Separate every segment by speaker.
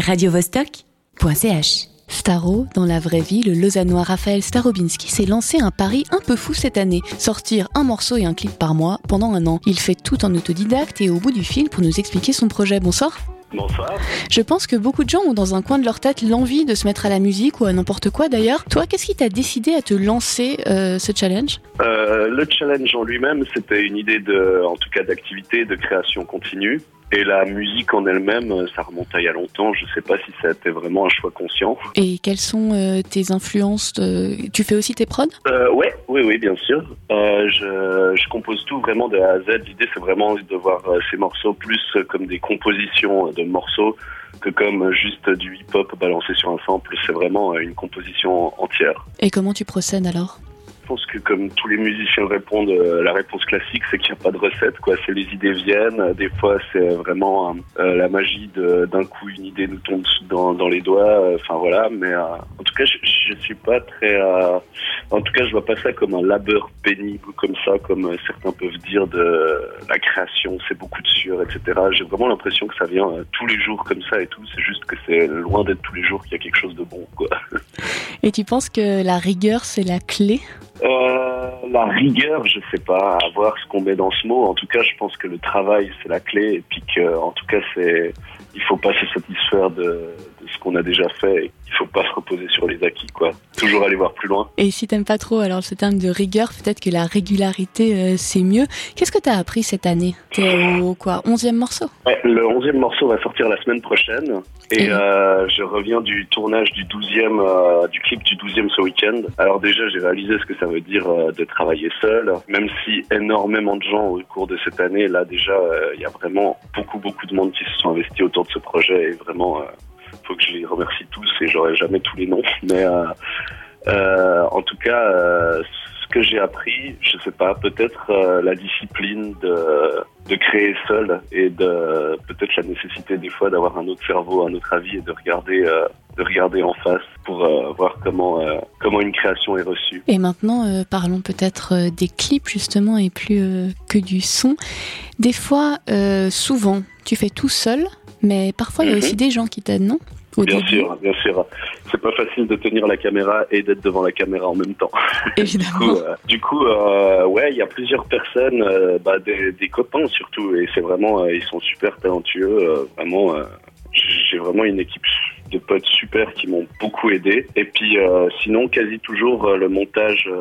Speaker 1: radiovostok.ch.
Speaker 2: Starro, dans la vraie vie, le lausannois Raphaël Starobinski s'est lancé un pari un peu fou cette année. Sortir un morceau et un clip par mois pendant un an. Il fait tout en autodidacte et au bout du fil pour nous expliquer son projet. Bonsoir.
Speaker 3: Bonsoir.
Speaker 2: Je pense que beaucoup de gens ont dans un coin de leur tête l'envie de se mettre à la musique ou à n'importe quoi d'ailleurs. Toi, qu'est-ce qui t'a décidé à te lancer ce challenge ?
Speaker 3: Le challenge en lui-même, c'était une idée d'activité, de création continue. Et la musique en elle-même, ça remonte à il y a longtemps. Je sais pas si ça a été vraiment un choix conscient.
Speaker 2: Et quelles sont tes influences Tu fais aussi tes prods ?
Speaker 3: Oui, bien sûr. Je compose tout vraiment de A à Z. L'idée, c'est vraiment de voir ces morceaux plus comme des compositions de morceaux que comme juste du hip-hop balancé sur un sample. C'est vraiment une composition entière.
Speaker 2: Et comment tu procèdes alors ?
Speaker 3: Je pense que comme tous les musiciens répondent, la réponse classique, c'est qu'il n'y a pas de recette, quoi. C'est les idées viennent. Des fois, c'est vraiment la magie d'un coup, une idée nous tombe dans les doigts. Enfin voilà. Mais en tout cas, je suis pas très. En tout cas, je vois pas ça comme un labeur pénible, comme ça, comme certains peuvent dire de la création. C'est beaucoup de sueur, etc. J'ai vraiment l'impression que ça vient tous les jours comme ça et tout. C'est juste que c'est loin d'être tous les jours qu'il y a quelque chose de bon, quoi.
Speaker 2: Et tu penses que la rigueur, c'est la clé ?
Speaker 3: La rigueur, je sais pas, à voir ce qu'on met dans ce mot. En tout cas, je pense que le travail, c'est la clé. Et puis que, en tout cas, il faut pas se satisfaire de ce qu'on a déjà fait. Et il faut pas se reposer sur les acquis, quoi. Toujours aller voir plus loin.
Speaker 2: Et si t'aimes pas trop, alors ce terme de rigueur, peut-être que la régularité, c'est mieux. Qu'est-ce que t'as appris cette année ? T'es au 11e morceau ?
Speaker 3: Ouais, le 11e morceau va sortir la semaine prochaine. Et je reviens du tournage du 12e, du clip du 12e ce week-end. Alors déjà, j'ai réalisé ce que ça veut dire de travailler seul. Même si énormément de gens au cours de cette année, là déjà, il y a vraiment beaucoup de monde qui se sont investis autour de ce projet. Et vraiment, faut que je les remercie tous et j'aurai jamais tous les noms. Mais en tout cas, ce que j'ai appris, je sais pas, peut-être la discipline de créer seul et de peut-être la nécessité des fois d'avoir un autre cerveau, un autre avis et de regarder en face pour voir comment une création est reçue.
Speaker 2: Et maintenant, parlons peut-être des clips justement et plus que du son. Des fois, souvent, tu fais tout seul, mais parfois il y a aussi des gens qui t'aident, non ?
Speaker 3: Bien sûr. C'est pas facile de tenir la caméra et d'être devant la caméra en même temps.
Speaker 2: Évidemment.
Speaker 3: Du coup, il y a plusieurs personnes, des copains surtout, et c'est vraiment, ils sont super talentueux. Vraiment, j'ai vraiment une équipe de potes super qui m'ont beaucoup aidé. Et puis, sinon, quasi toujours, le montage.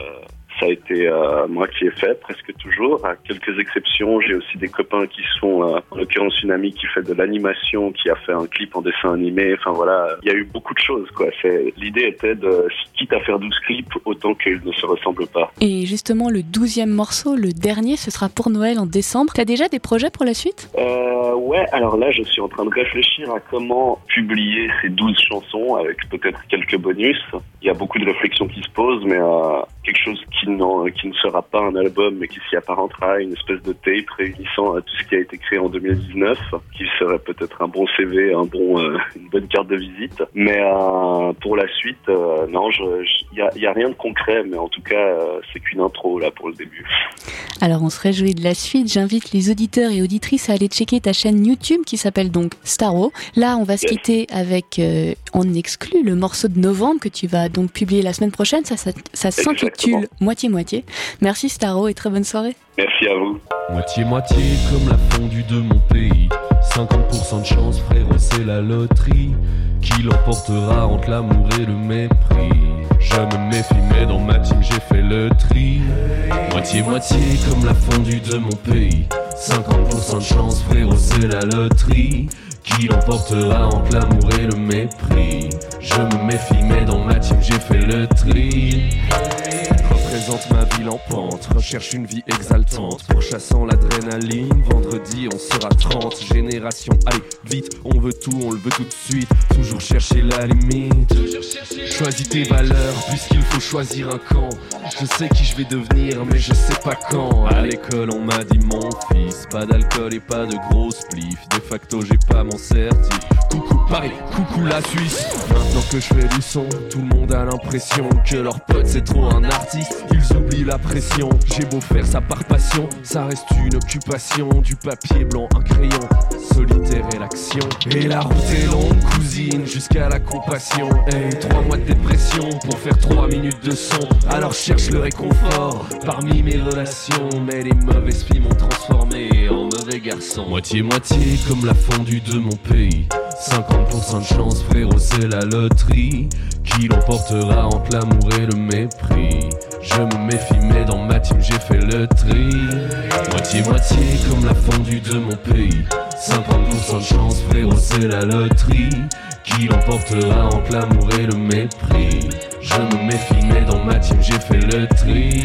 Speaker 3: Ça a été moi qui ai fait, presque toujours. À quelques exceptions, j'ai aussi des copains qui sont, en l'occurrence une amie qui fait de l'animation, qui a fait un clip en dessin animé. Enfin voilà, il y a eu beaucoup de choses, quoi. L'idée était quitte à faire 12 clips, autant qu'ils ne se ressemblent pas.
Speaker 2: Et justement, le 12e morceau, le dernier, ce sera pour Noël en décembre. T'as déjà des projets pour la suite ?
Speaker 3: Ouais, alors là, je suis en train de réfléchir à comment publier ces 12 chansons avec peut-être quelques bonus. Il y a beaucoup de réflexions qui se posent, mais quelque chose qui ne sera pas un album, mais qui s'y apparentera, une espèce de tape réunissant tout ce qui a été créé en 2019, qui serait peut-être un bon CV, une bonne carte de visite. Mais pour la suite, non, il y a rien de concret, mais en tout cas, c'est qu'une intro là pour le début.
Speaker 2: Alors on se réjouit de la suite. J'invite les auditeurs et auditrices à aller checker ta chaîne YouTube qui s'appelle donc Starro. Là, on va se quitter avec en exclu le morceau de novembre que tu vas donc publier la semaine prochaine. Ça s'intitule Moitié-moitié. Merci Starro et très bonne soirée.
Speaker 3: Merci à vous.
Speaker 4: Moitié-moitié comme la fondue de mon pays. 50% de chance frérot, c'est la loterie qui l'emportera entre l'amour et le mépris. Je me méfie mais dans ma team j'ai fait le tri. Moitié-moitié comme la fondue de mon pays. 50% de chance frérot, c'est la loterie qui l'emportera entre l'amour et le mépris. Je me méfie mais dans ma team j'ai fait le tri. Représente ma ville en pente, recherche une vie exaltante, pourchassant l'adrénaline, vendredi on sera 30, génération, allez vite, on veut tout, on le veut tout de suite, toujours chercher la limite, choisis tes valeurs puisqu'il faut choisir un camp, je sais qui je vais devenir mais je sais pas quand, à l'école on m'a dit mon fils, pas d'alcool et pas de gros spliff, de facto j'ai pas mon certif, coucou Paris, coucou la Suisse, maintenant que je fais du son, tout le monde a l'impression que leur pote c'est trop un artiste. ils oublient la pression. J'ai beau faire ça par passion, ça reste une occupation. Du papier blanc, un crayon, solitaire et l'action. Et la route est longue, cousine, jusqu'à la compassion. Hey, 3 mois de dépression pour faire 3 minutes de son. Alors cherche le réconfort parmi mes relations. Mais les mauvaises filles m'ont transformé en mauvais garçon. Moitié-moitié comme la fondue de mon pays. 50% de chance, frérot, c'est la loterie qui l'emportera entre l'amour et le mépris. Je me méfie, mais dans ma team j'ai fait le tri. Moitié-moitié comme la fondue de mon pays. 50% de chance, frérot, c'est la loterie qui l'emportera entre l'amour et le mépris. Je me méfie, mais dans ma team j'ai fait le tri.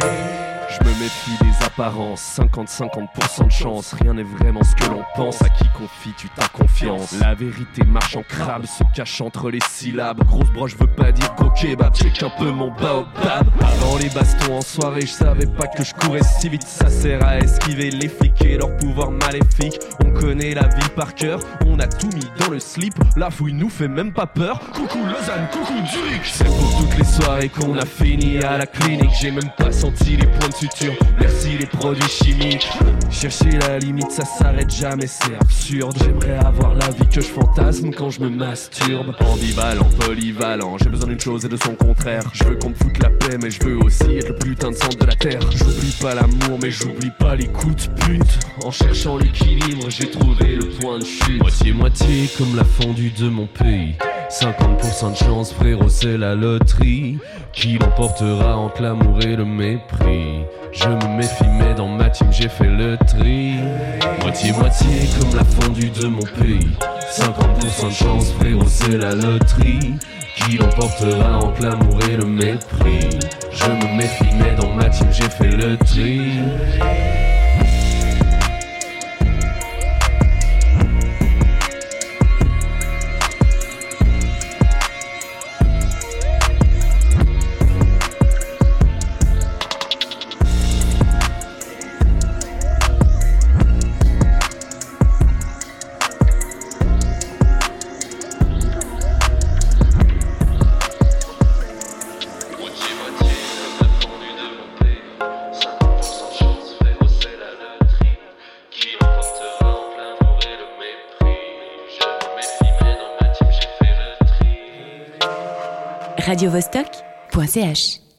Speaker 4: Je me méfie des apparences, 50-50% de chance. Rien n'est vraiment ce que l'on pense, à qui confie-tu ta confiance? La vérité marche en crabe, se cache entre les syllabes. Grosse broche veut pas dire gros kebab, check un peu mon baobab. Avant les bastons en soirée, je savais pas que je courais si vite. Ça sert à esquiver les flics et leur pouvoir maléfique. On connaît la vie par cœur, on a tout mis dans le slip. La fouille nous fait même pas peur. Coucou Lausanne, coucou Zurich. C'est pour toutes les soirées qu'on a fini à la clinique. J'ai même pas senti les points de suture, merci les produits chimiques. Chercher la limite, ça s'arrête jamais, c'est absurde. J'aimerais avoir la vie que je fantasme quand je me masturbe. Ambivalent, polyvalent, j'ai besoin d'une chose et de son contraire. Je veux qu'on me foute la paix, mais je veux aussi être le putain de centre de la terre. J'oublie pas l'amour, mais j'oublie pas les coups de pute. En cherchant l'équilibre, j'ai trouvé le point de chute. Moitié-moitié comme la fondue de mon pays. 50% de chance, frérot, c'est la loterie qui l'emportera entre l'amour et le mépris. Je me méfie, mais dans ma team j'ai fait le tri. Moitié-moitié comme la fondue de mon pays. 50% de chance, frérot, c'est la loterie qui l'emportera entre l'amour et le mépris. Je me méfie, mais dans ma team j'ai fait le tri.
Speaker 1: radiovostok.ch